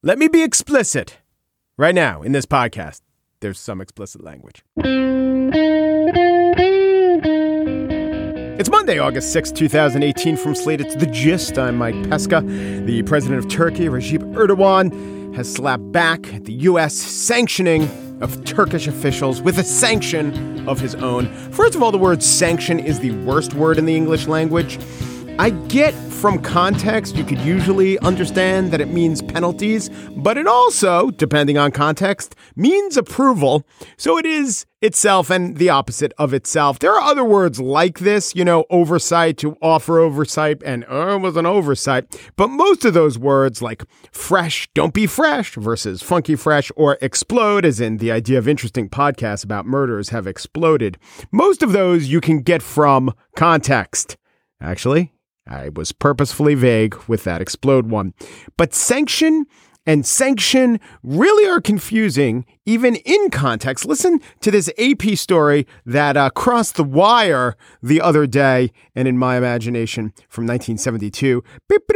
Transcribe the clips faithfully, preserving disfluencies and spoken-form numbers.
Let me be explicit. Right now, in this podcast, there's some explicit language. It's Monday, August sixth, twenty eighteen. From Slate, it's The Gist. I'm Mike Pesca. The president of Turkey, Recep Erdogan, has slapped back at the U S sanctioning of Turkish officials with a sanction of his own. First of all, the word sanction is the worst word in the English language. I get from context, you could usually understand that it means penalties, but it also, depending on context, means approval. So it is itself and the opposite of itself. There are other words like this, you know, oversight, to offer oversight, and oh, it was an oversight. But most of those words like fresh, don't be fresh versus funky fresh, or explode, as in the idea of interesting podcasts about murders have exploded. Most of those you can get from context. Actually, I was purposefully vague with that explode one. But sanction and sanction really are confusing, even in context. Listen to this A P story that uh, crossed the wire the other day, and in my imagination, from nineteen seventy-two.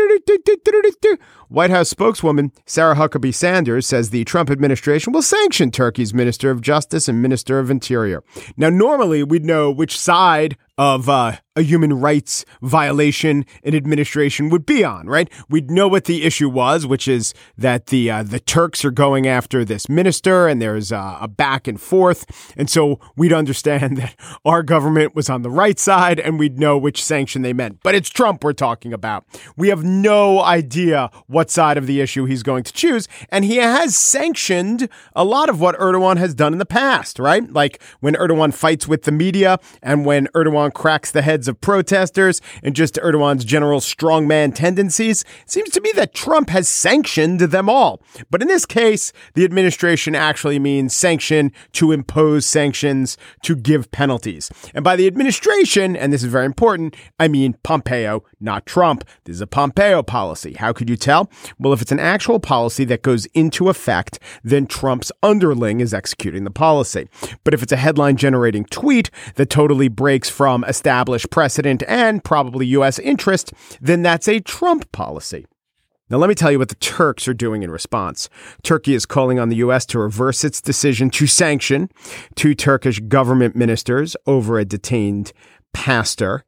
White House spokeswoman Sarah Huckabee Sanders says the Trump administration will sanction Turkey's Minister of Justice and Minister of Interior. Now, normally we'd know which side of uh, a human rights violation an administration would be on, right? We'd know what the issue was, which is that the uh, the Turks are going after this minister, and there's uh, a back and forth. And so we'd understand that our government was on the right side, and we'd know which sanction they meant. But it's Trump we're talking about. We have no idea what side of the issue he's going to choose. And he has sanctioned a lot of what Erdogan has done in the past, right? Like when Erdogan fights with the media, and when Erdogan cracks the heads of protesters, and just Erdogan's general strongman tendencies. It seems to me that Trump has sanctioned them all. But in this case, the administration actually means sanction, to impose sanctions, to give penalties. And by the administration, and this is very important, I mean Pompeo, not Trump. This is a Pompeo policy. How could you tell? Well, if it's an actual policy that goes into effect, then Trump's underling is executing the policy. But if it's a headline-generating tweet that totally breaks from established precedent and probably U S interest, then that's a Trump policy. Now, let me tell you what the Turks are doing in response. Turkey is calling on the U S to reverse its decision to sanction two Turkish government ministers over a detained pastor.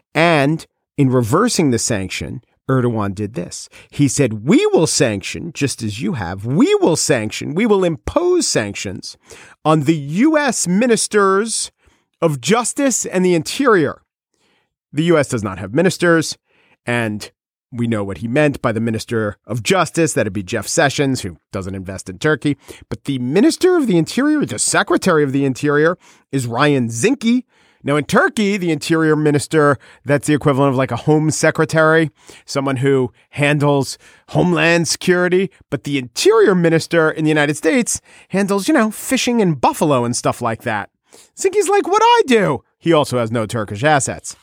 And in reversing the sanction, Erdogan did this. He said, we will sanction, just as you have, we will sanction, we will impose sanctions on the U S ministers of Justice and the Interior. The U S does not have ministers, and we know what he meant by the Minister of Justice. That'd be Jeff Sessions, who doesn't invest in Turkey. But the Minister of the Interior, the Secretary of the Interior, is Ryan Zinke. Now, in Turkey, the Interior Minister, that's the equivalent of like a Home Secretary, someone who handles Homeland Security. But the Interior Minister in the United States handles, you know, fishing and buffalo and stuff like that. Zinke's like, what I do? He also has no Turkish assets.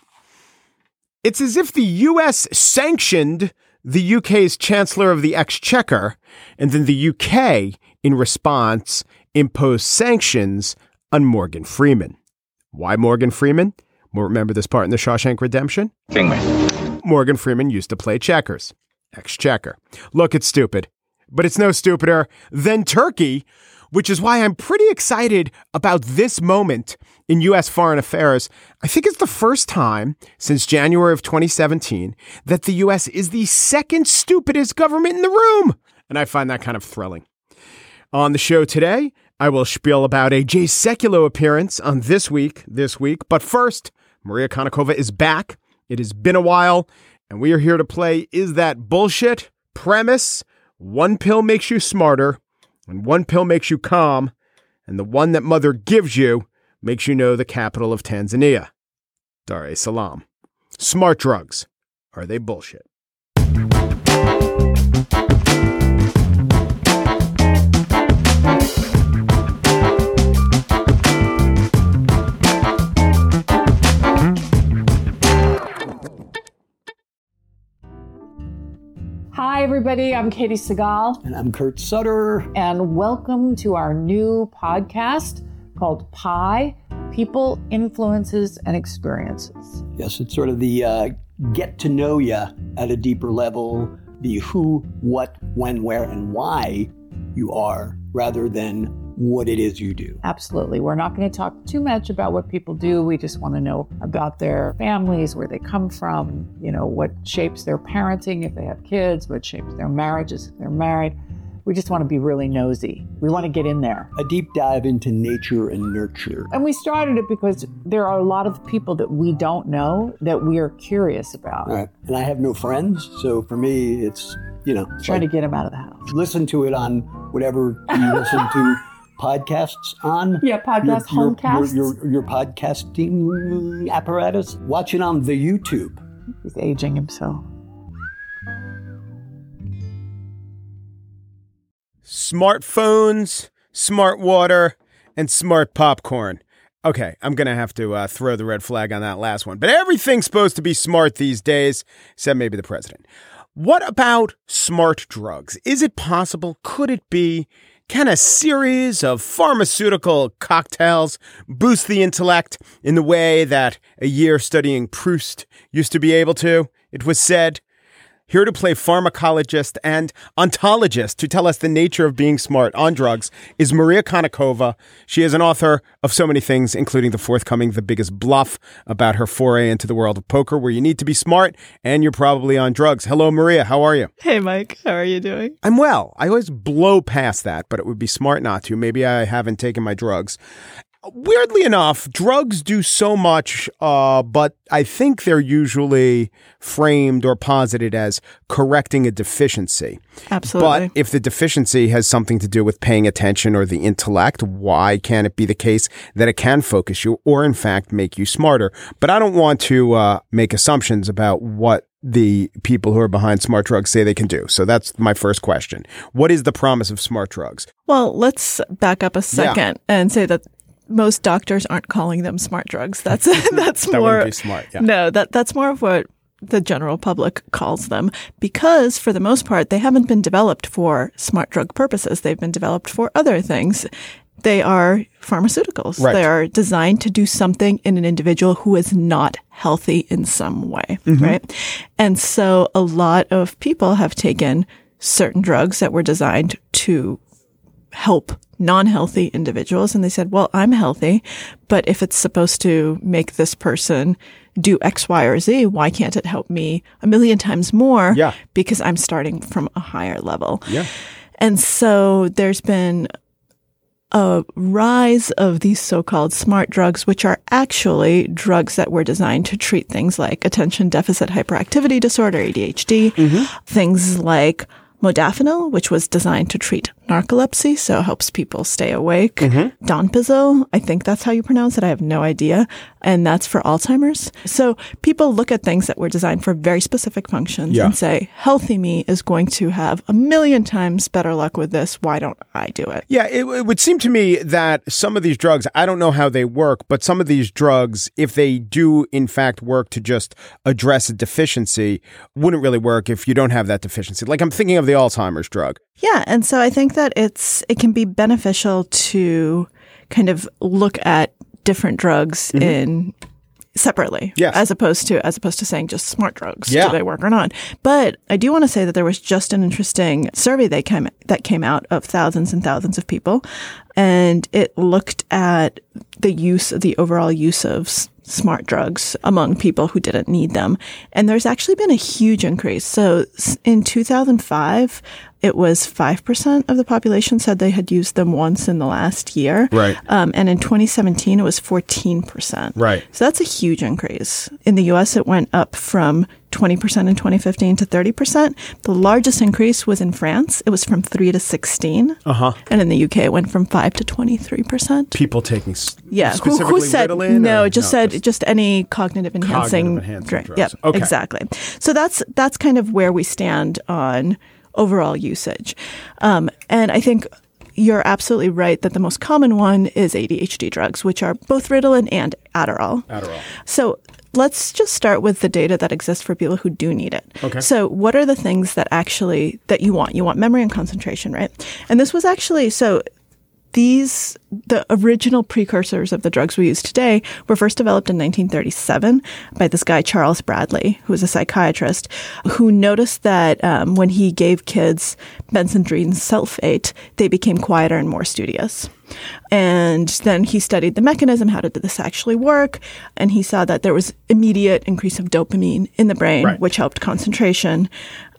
It's as if the U S sanctioned the U K's Chancellor of the Exchequer, and then the U K, in response, imposed sanctions on Morgan Freeman. Why Morgan Freeman? Well, remember this part in The Shawshank Redemption? Kingman. Morgan Freeman used to play checkers. Exchequer. Look, it's stupid, but it's no stupider than Turkey, which is why I'm pretty excited about this moment in U S foreign affairs. I think it's the first time since January of twenty seventeen that the U S is the second stupidest government in the room. And I find that kind of thrilling. On the show today, I will spiel about a Jay Sekulow appearance on This Week, This Week. But first, Maria Konnikova is back. It has been a while, and we are here to play Is That Bullshit? Premise: one pill makes you smarter, and one pill makes you calm, and the one that mother gives you makes you know the capital of Tanzania. Dar es Salaam. Smart drugs. Are they bullshit? Hi, everybody. I'm Katie Segal. And I'm Kurt Sutter. And welcome to our new podcast called Pi, People, Influences, and Experiences. Yes, it's sort of the uh, get to know you at a deeper level the who, what, when, where, and why you are rather than what it is you do. Absolutely. We're not going to talk too much about what people do. We just want to know about their families, where they come from, you know, what shapes their parenting if they have kids, what shapes their marriages if they're married. We just want to be really nosy. We want to get in there. A deep dive into nature and nurture. And we started it because there are a lot of people that we don't know that we are curious about. Right. And I have no friends, so for me, it's, you know. Trying like, to get them out of the house. Listen to it on whatever you listen to podcasts on. Yeah, podcast, your, homecasts. Your, your, your podcasting apparatus. Watch it on the YouTube. He's aging himself. Smartphones, smart water, and smart popcorn. Okay, I'm going to have to uh, throw the red flag on that last one. But everything's supposed to be smart these days, except maybe the president. What about smart drugs? Is it possible? Could it be? Can a series of pharmaceutical cocktails boost the intellect in the way that a year studying Proust used to be able to? It was said. Here to play pharmacologist and ontologist to tell us the nature of being smart on drugs is Maria Konnikova. She is an author of so many things, including the forthcoming The Biggest Bluff, about her foray into the world of poker, where you need to be smart and you're probably on drugs. Hello, Maria. How are you? Hey, Mike. How are you doing? I'm well. I always blow past that, but it would be smart not to. Maybe I haven't taken my drugs. Weirdly enough, drugs do so much, uh, but I think they're usually framed or posited as correcting a deficiency. Absolutely. But if the deficiency has something to do with paying attention or the intellect, why can't it be the case that it can focus you or, in fact, make you smarter? But I don't want to uh, make assumptions about what the people who are behind smart drugs say they can do. So that's my first question. What is the promise of smart drugs? Well, let's back up a second Yeah. and say that most doctors aren't calling them smart drugs. That's that's That more wouldn't be smart. Yeah. No, that that's more of what the general public calls them, because for the most part they haven't been developed for smart drug purposes. They've been developed for other things. They are pharmaceuticals. Right. They are designed to do something in an individual who is not healthy in some way, Mm-hmm. right? And so a lot of people have taken certain drugs that were designed to help non-healthy individuals. And they said, well, I'm healthy, but if it's supposed to make this person do X, Y, or Z, why can't it help me a million times more? Yeah. Because I'm starting from a higher level. Yeah. And so there's been a rise of these so-called smart drugs, which are actually drugs that were designed to treat things like attention deficit hyperactivity disorder, A D H D, mm-hmm. things like modafinil, which was designed to treat narcolepsy, so it helps people stay awake. Mm-hmm. Donepezil, I think that's how you pronounce it. I have no idea. And that's for Alzheimer's. So people look at things that were designed for very specific functions Yeah. and say, healthy me is going to have a million times better luck with this. Why don't I do it? Yeah, it, it would seem to me that some of these drugs, I don't know how they work, but some of these drugs, if they do in fact work to just address a deficiency, wouldn't really work if you don't have that deficiency. Like I'm thinking of the Alzheimer's drug. Yeah. And so I think that it's, it can be beneficial to kind of look at different drugs mm-hmm. in separately, yes. as opposed to, as opposed to saying just smart drugs. Yeah. Do they work or not? But I do want to say that there was just an interesting survey that came, that came out of thousands and thousands of people. And it looked at the use, the overall use of s- smart drugs among people who didn't need them. And there's actually been a huge increase. So in two thousand five, it was five percent of the population said they had used them once in the last year. Right. Um, and in twenty seventeen, it was fourteen percent. Right. So that's a huge increase. In the U S, it went up from twenty percent in twenty fifteen to thirty percent. The largest increase was in France. It was from three to sixteen. Uh-huh. And in the U K, it went from five to twenty-three percent. People taking s- Yeah. Who, specifically who said, Ritalin, no, or- just no, said just- just any cognitive enhancing, Cognitive enhancing drug. drugs. Yep, Okay. exactly. So that's, that's kind of where we stand on overall usage. Um, and I think you're absolutely right that the most common one is A D H D drugs, which are both Ritalin and Adderall. Adderall. So let's just start with the data that exists for people who do need it. Okay. So what are the things that actually, that you want? You want memory and concentration, right? And this was actually, so these, the original precursors of the drugs we use today were first developed in nineteen thirty-seven by this guy, Charles Bradley, who was a psychiatrist, who noticed that um, when he gave kids benzodrine sulfate, they became quieter and more studious. And then he studied the mechanism. How did this actually work? And he saw that there was immediate increase of dopamine in the brain, right. which helped concentration.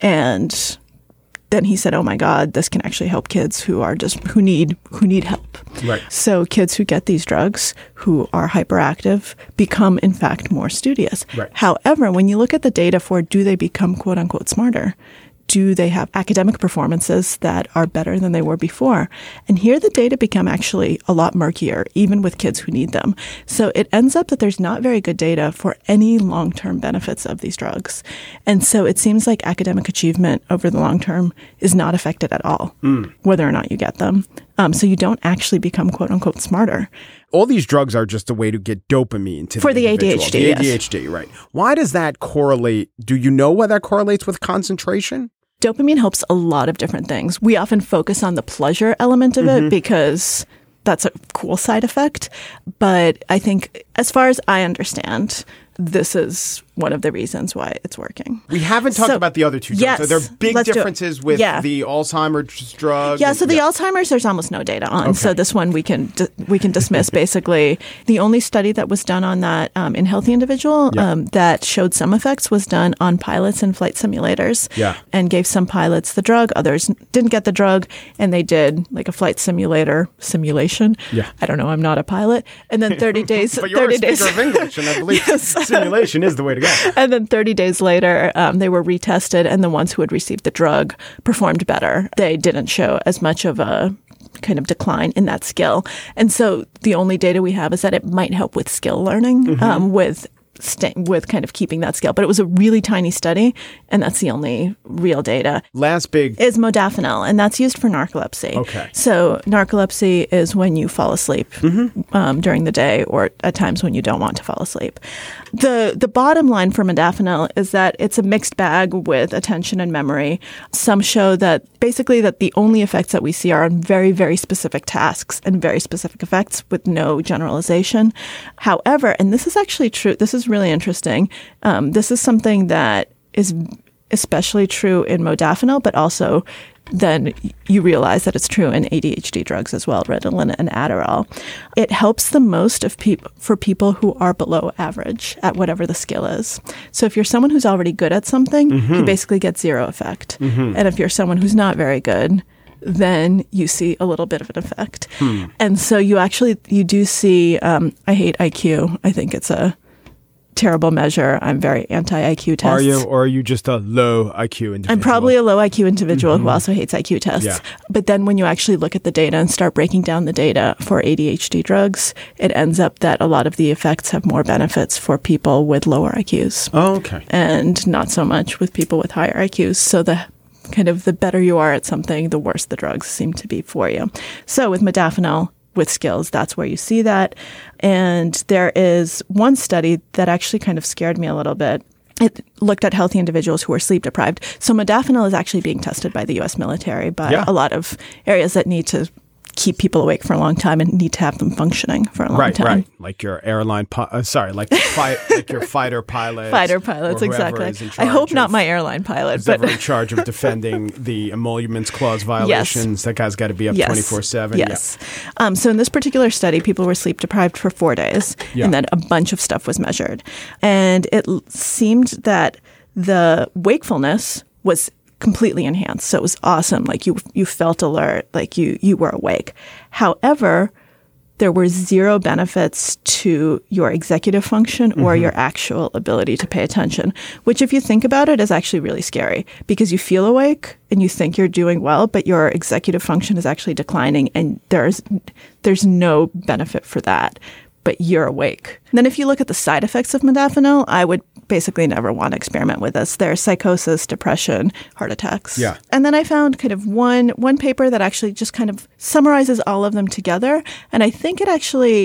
And then he said, oh my God, this can actually help kids who are just, who need, who need help. Right. So kids who get these drugs, who are hyperactive, become in fact more studious. Right. However, when you look at the data for do they become quote unquote smarter? Do they have academic performances that are better than they were before? And here the data become actually a lot murkier, even with kids who need them. So it ends up that there's not very good data for any long-term benefits of these drugs. And so it seems like academic achievement over the long term is not affected at all, mm. whether or not you get them. Um, so you don't actually become quote unquote smarter. All these drugs are just a way to get dopamine to for the, the A D H D. The A D H D, yes. Right. Why does that correlate? Do you know why that correlates with concentration? Dopamine helps a lot of different things. We often focus on the pleasure element of mm-hmm. it because that's a cool side effect. But I think as far as I understand, this is one of the reasons why it's working. We haven't talked so, about the other two drugs. Yes, so there are big differences with yeah. the Alzheimer's drug. Yeah, and, so the yeah. Alzheimer's, there's almost no data on. Okay. So this one we can di- we can dismiss basically. The only study that was done on that um, in healthy individual yeah. um, that showed some effects was done on pilots in flight simulators yeah. and gave some pilots the drug. Others didn't get the drug, and they did like a flight simulator simulation. Yeah. I don't know. I'm not a pilot. And then thirty days. But you're thirty a speaker days. of English, and I believe yes. simulation is the way to go. And then thirty days later, um, they were retested, and the ones who had received the drug performed better. They didn't show as much of a kind of decline in that skill. And so the only data we have is that it might help with skill learning, mm-hmm. um, with st- with kind of keeping that skill. But it was a really tiny study, and that's the only real data. Last big is modafinil, and that's used for narcolepsy. Okay. So narcolepsy is when you fall asleep mm-hmm. um, during the day, or at times when you don't want to fall asleep. The the bottom line for modafinil is that it's a mixed bag with attention and memory. Some show that basically that the only effects that we see are on very, very specific tasks and very specific effects with no generalization. However, and this is actually true, this is really interesting. Um, this is something that is especially true in modafinil, but also then you realize that it's true in A D H D drugs as well, Ritalin and Adderall. It helps the most of peop- for people who are below average at whatever the skill is. So if you're someone who's already good at something, mm-hmm. you basically get zero effect. Mm-hmm. And if you're someone who's not very good, then you see a little bit of an effect. Hmm. And so you actually, you do see, um, I hate I Q. I think it's a terrible measure. I'm very anti-I Q tests. Are you, or are you just a low I Q individual? I'm probably a low I Q individual mm-hmm. who also hates I Q tests. Yeah. But then when you actually look at the data and start breaking down the data for A D H D drugs, it ends up that a lot of the effects have more benefits for people with lower I Qs. Oh, okay. And not so much with people with higher I Qs. So the kind of the better you are at something, the worse the drugs seem to be for you. So with modafinil, with skills, that's where you see that. And there is one study that actually kind of scared me a little bit. It looked at healthy individuals who are sleep deprived. So modafinil is actually being tested by the U S military, by yeah. a lot of areas that need to keep people awake for a long time and need to have them functioning for a long right, time. Right, right. Like your airline, pi- uh, sorry, like fi- like your fighter pilots. Fighter pilots, exactly. I hope not my airline pilot. Who's but ever in charge of defending the emoluments clause violations. Yes. That guy's got to be up yes. twenty-four seven. Yes. Yeah. Um, so in this particular study, people were sleep deprived for four days, yeah. and then a bunch of stuff was measured. And it l- seemed that the wakefulness was completely enhanced. So it was awesome. Like you you felt alert, like you you were awake. However, there were zero benefits to your executive function or mm-hmm. your actual ability to pay attention, which if you think about it is actually really scary because you feel awake and you think you're doing well, but your executive function is actually declining and there's there's no benefit for that. But you're awake. And then if you look at the side effects of modafinil, I would basically never want to experiment with this. There's psychosis, depression, heart attacks. Yeah. And then I found kind of one one paper that actually just kind of summarizes all of them together. And I think it actually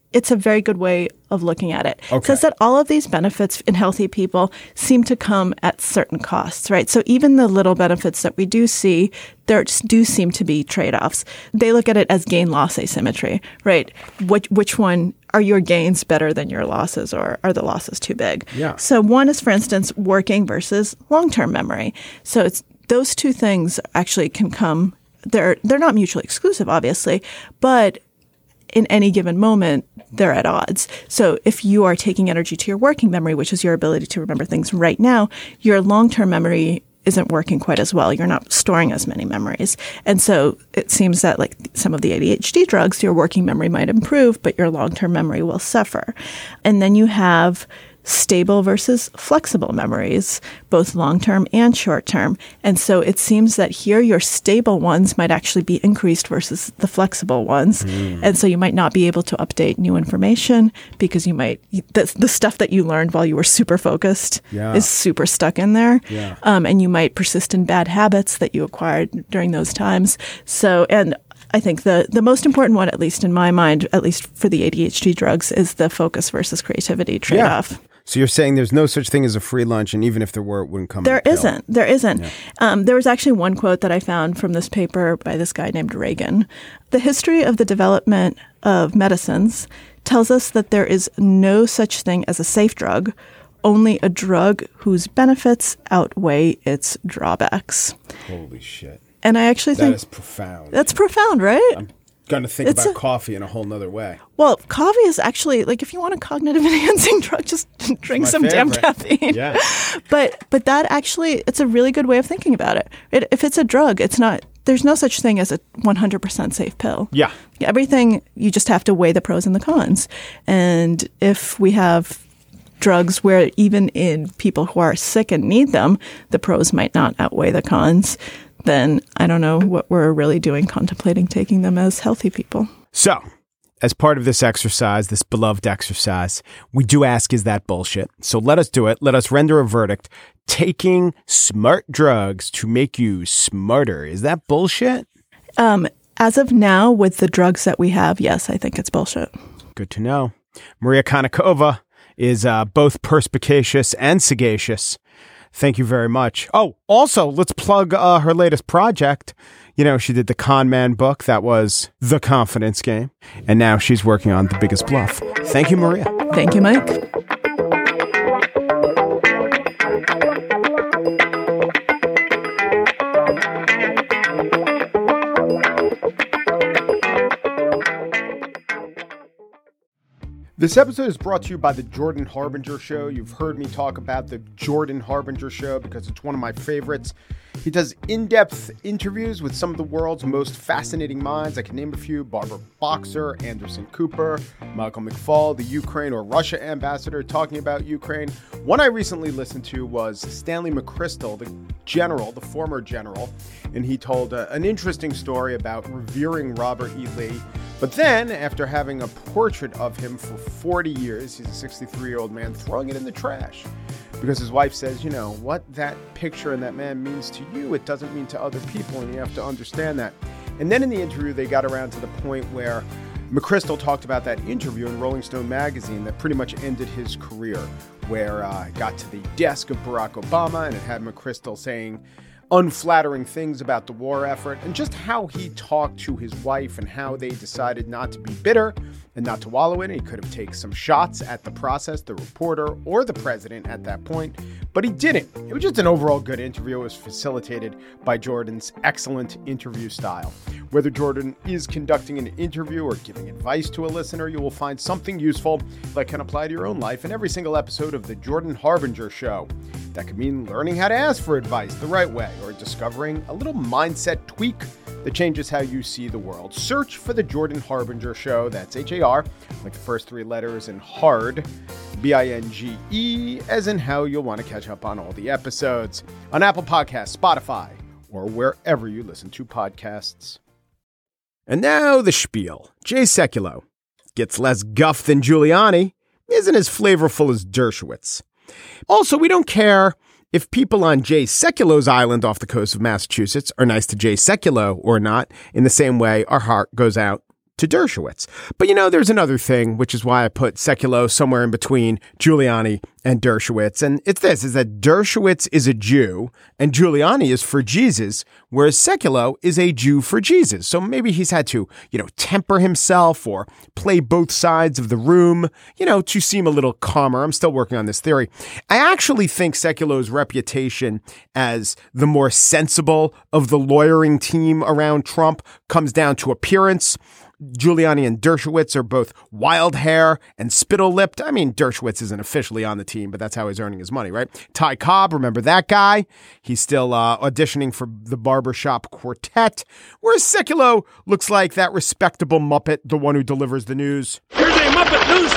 it's a very good way of looking at it. Okay. It says that all of these benefits in healthy people seem to come at certain costs, right? So even the little benefits that we do see, there do seem to be trade-offs. They look at it as gain-loss asymmetry, right? Which, which one are your gains better than your losses, or are the losses too big? Yeah. So one is, for instance, working versus long-term memory. So it's those two things actually can come, they're they're not mutually exclusive, obviously, but in any given moment, they're at odds. So if you are taking energy to your working memory, which is your ability to remember things right now, your long-term memory isn't working quite as well. You're not storing as many memories. And so it seems that like some of the A D H D drugs, your working memory might improve, but your long-term memory will suffer. And then you have stable versus flexible memories, both long-term and short-term. And so it seems that here your stable ones might actually be increased versus the flexible ones. Mm. And so you might not be able to update new information because you might, the, the stuff that you learned while you were super focused yeah. is super stuck in there. Yeah. Um, and you might persist in bad habits that you acquired during those times. So, and I think the, the most important one, at least in my mind, at least for the A D H D drugs, is the focus versus creativity trade-off. Yeah. So you're saying there's no such thing as a free lunch, and even if there were, it wouldn't come. There in a isn't. pill. There isn't. Yeah. Um, there was actually one quote that I found from this paper by this guy named Reagan. The history of the development of medicines tells us that there is no such thing as a safe drug, only a drug whose benefits outweigh its drawbacks. Holy shit. And I actually that think... That is profound. That's profound, right? I'm going to think It's about a- coffee in a whole nother way. Well, coffee is actually, like, if you want a cognitive enhancing drug, just drink my some damn favorite. caffeine. Yeah. But but that actually, it's a really good way of thinking about it. it. If it's a drug, it's not, there's no such thing as a one hundred percent safe pill. Yeah. Everything, you just have to weigh the pros and the cons. And if we have drugs where even in people who are sick and need them, the pros might not outweigh the cons, then I don't know what we're really doing contemplating taking them as healthy people. So, as part of this exercise, this beloved exercise, we do ask, is that bullshit? So let us do it. Let us render a verdict. Taking smart drugs to make you smarter. Is that bullshit? Um, as of now, with the drugs that we have, yes, I think it's bullshit. Good to know. Maria Konnikova is uh, both perspicacious and sagacious. Thank you very much. Oh, also, let's plug uh, her latest project. You know, she did the Con Man book. That was The Confidence Game. And now she's working on The Biggest Bluff. Thank you, Maria. Thank you, Mike. This episode is brought to you by the Jordan Harbinger Show. You've heard me talk about the Jordan Harbinger Show because it's one of my favorites. He does in-depth interviews with some of the world's most fascinating minds. I can name a few: Barbara Boxer, Anderson Cooper, Michael McFaul, the Ukraine or Russia ambassador talking about Ukraine. One I recently listened to was Stanley McChrystal, the general, the former general, and he told uh, an interesting story about revering Robert E. Lee. But then, after having a portrait of him for forty years, he's a sixty-three-year-old man, throwing it in the trash. Because his wife says, you know, what that picture and that man means to you, it doesn't mean to other people, and you have to understand that. And then in the interview, they got around to the point where McChrystal talked about that interview in Rolling Stone magazine that pretty much ended his career, where uh, it got to the desk of Barack Obama, and it had McChrystal saying unflattering things about the war effort, and just how he talked to his wife and how they decided not to be bitter and not to wallow in it. He could have taken some shots at the process, the reporter, or the president at that point, but he didn't. It was just an overall good interview. It was facilitated by Jordan's excellent interview style. Whether Jordan is conducting an interview or giving advice to a listener, you will find something useful that can apply to your own life in every single episode of the Jordan Harbinger Show. That could mean learning how to ask for advice the right way, or discovering a little mindset tweak that changes how you see the world. Search for the Jordan Harbinger Show. That's H A R, like the first three letters, and hard, B I N G E, as in how you'll want to catch up on all the episodes on Apple Podcasts, Spotify, or wherever you listen to podcasts. And now the spiel. Jay Sekulow gets less guff than Giuliani, isn't as flavorful as Dershowitz. Also, we don't care if people on Jay Sekulow's island off the coast of Massachusetts are nice to Jay Sekulow or not, in the same way our heart goes out to Dershowitz. But, you know, there's another thing, which is why I put Sekulow somewhere in between Giuliani and Dershowitz. And it's this, is that Dershowitz is a Jew and Giuliani is for Jesus, whereas Sekulow is a Jew for Jesus. So maybe he's had to, you know, temper himself or play both sides of the room, you know, to seem a little calmer. I'm still working on this theory. I actually think Sekulow's reputation as the more sensible of the lawyering team around Trump comes down to appearance. Giuliani and Dershowitz are both wild hair and spittle-lipped. I mean, Dershowitz isn't officially on the team, but that's how he's earning his money, right? Ty Cobb, remember that guy? He's still uh, auditioning for the Barbershop Quartet. Whereas Sekulow looks like that respectable Muppet, the one who delivers the news. Here's a Muppet news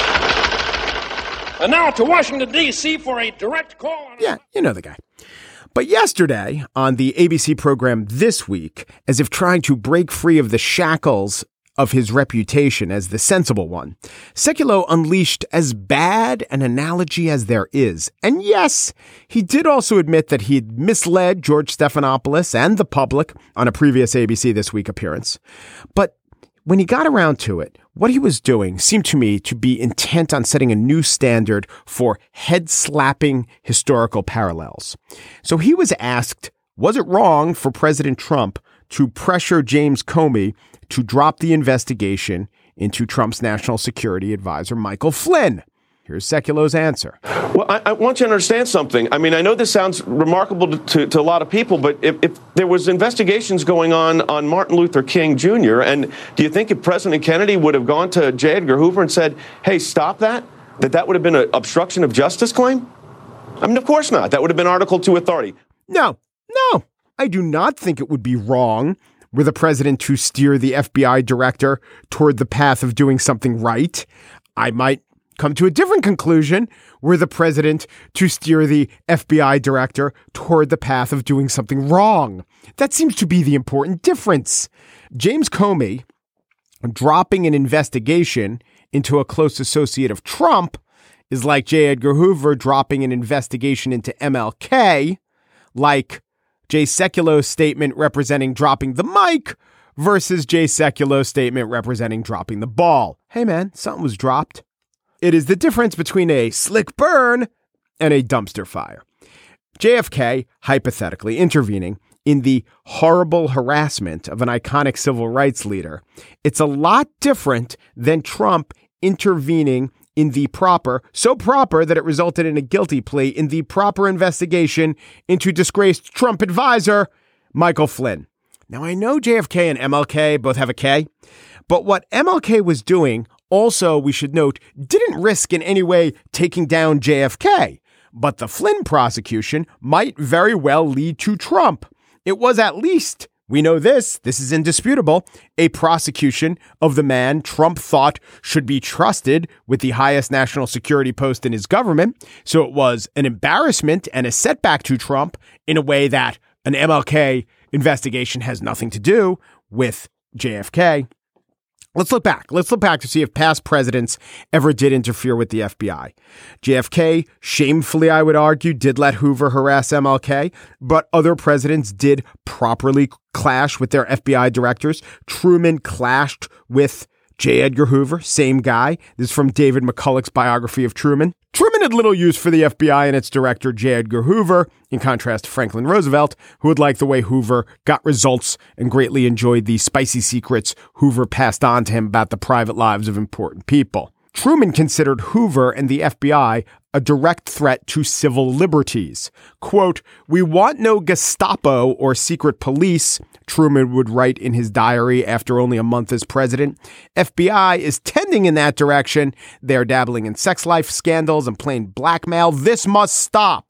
flash. And now to Washington, D C for a direct call. On yeah, you know the guy. But yesterday on the A B C program This Week, as if trying to break free of the shackles of his reputation as the sensible one, Sekulow unleashed as bad an analogy as there is. And yes, he did also admit that he'd misled George Stephanopoulos and the public on a previous A B C This Week appearance. But when he got around to it, what he was doing seemed to me to be intent on setting a new standard for head-slapping historical parallels. So he was asked, was it wrong for President Trump to pressure James Comey to drop the investigation into Trump's national security advisor, Michael Flynn? Here's Sekulow's answer. Well, I, I want you to understand something. I mean, I know this sounds remarkable to, to, to a lot of people, but if, if there was investigations going on on Martin Luther King Junior, and do you think if President Kennedy would have gone to J. Edgar Hoover and said, hey, stop that, that that would have been an obstruction of justice claim? I mean, of course not. That would have been Article two authority. No, no, I do not think it would be wrong were the president to steer the F B I director toward the path of doing something right. I might come to a different conclusion were the president to steer the F B I director toward the path of doing something wrong. That seems to be the important difference. James Comey dropping an investigation into a close associate of Trump is like J. Edgar Hoover dropping an investigation into M L K, like Jay Sekulow's statement representing dropping the mic versus Jay Sekulow's statement representing dropping the ball. Hey man, something was dropped. It is the difference between a slick burn and a dumpster fire. J F K, hypothetically intervening in the horrible harassment of an iconic civil rights leader. It's a lot different than Trump intervening in the proper, so proper that it resulted in a guilty plea in the proper investigation into disgraced Trump advisor, Michael Flynn. Now, I know J F K and M L K both have a K, but what M L K was doing also, we should note, didn't risk in any way taking down J F K, but the Flynn prosecution might very well lead to Trump. It was at least, we know this, this is indisputable, a prosecution of the man Trump thought should be trusted with the highest national security post in his government. So it was an embarrassment and a setback to Trump in a way that an M L K investigation has nothing to do with J F K. Let's look back. Let's look back to see if past presidents ever did interfere with the F B I. J F K, shamefully, I would argue, did let Hoover harass M L K, but other presidents did properly clash with their F B I directors. Truman clashed with J. Edgar Hoover, same guy. This is from David McCulloch's biography of Truman. Truman had little use for the F B I and its director, J. Edgar Hoover, in contrast to Franklin Roosevelt, who would like the way Hoover got results and greatly enjoyed the spicy secrets Hoover passed on to him about the private lives of important people. Truman considered Hoover and the F B I a direct threat to civil liberties. Quote, "We want no Gestapo or secret police," Truman would write in his diary after only a month as president. F B I is tending in that direction. They're dabbling in sex life scandals and playing blackmail. This must stop.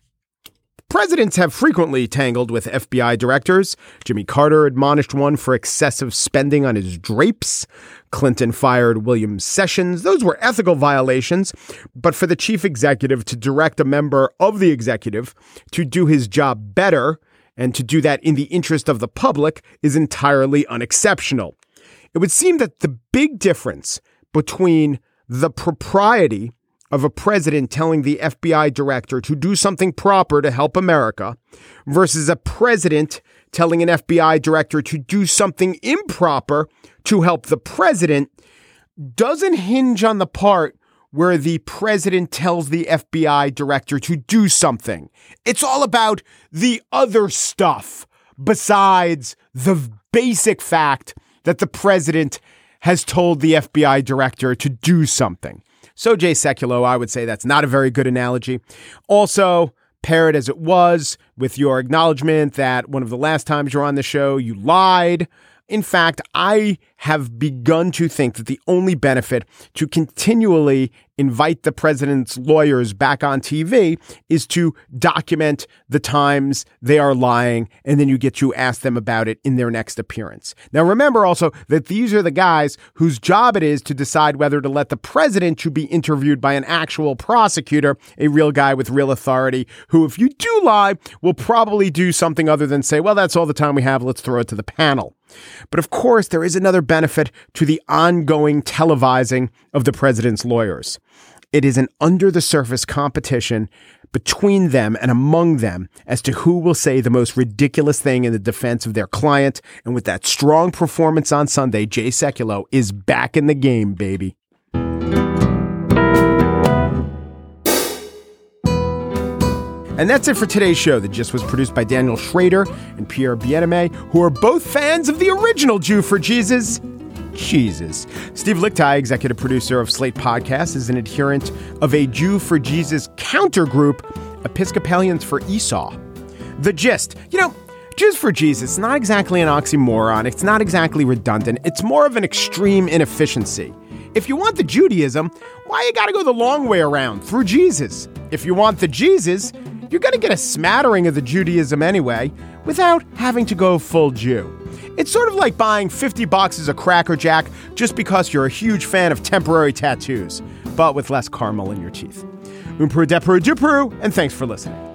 Presidents have frequently tangled with F B I directors. Jimmy Carter admonished one for excessive spending on his drapes. Clinton fired William Sessions. Those were ethical violations. But for the chief executive to direct a member of the executive to do his job better and to do that in the interest of the public is entirely unexceptional. It would seem that the big difference between the propriety of a president telling the F B I director to do something proper to help America versus a president telling an F B I director to do something improper to help the president doesn't hinge on the part where the president tells the F B I director to do something. It's all about the other stuff besides the basic fact that the president has told the F B I director to do something. So, Jay Sekulow, I would say that's not a very good analogy. Also, pair it as it was with your acknowledgement that one of the last times you're on the show, you lied. In fact, I have begun to think that the only benefit to continually invite the president's lawyers back on T V is to document the times they are lying, and then you get to ask them about it in their next appearance. Now, remember also that these are the guys whose job it is to decide whether to let the president to be interviewed by an actual prosecutor, a real guy with real authority, who, if you do lie, will probably do something other than say, well, that's all the time we have. Let's throw it to the panel. But of course, there is another benefit to the ongoing televising of the president's lawyers. It is an under-the-surface competition between them and among them as to who will say the most ridiculous thing in the defense of their client. And with that strong performance on Sunday, Jay Sekulow is back in the game, baby. And that's it for today's show. The Gist was produced by Daniel Schrader and Pierre Bienemé, who are both fans of the original Jew for Jesus, Jesus. Steve Lickteig, executive producer of Slate Podcasts, is an adherent of a Jew for Jesus countergroup, Episcopalians for Esau. The Gist. You know, Jews for Jesus, not exactly an oxymoron. It's not exactly redundant. It's more of an extreme inefficiency. If you want the Judaism, why you got to go the long way around through Jesus? If you want the Jesus, you're going to get a smattering of the Judaism anyway, without having to go full Jew. It's sort of like buying fifty boxes of Cracker Jack just because you're a huge fan of temporary tattoos, but with less caramel in your teeth. Umpru depru dupru, and thanks for listening.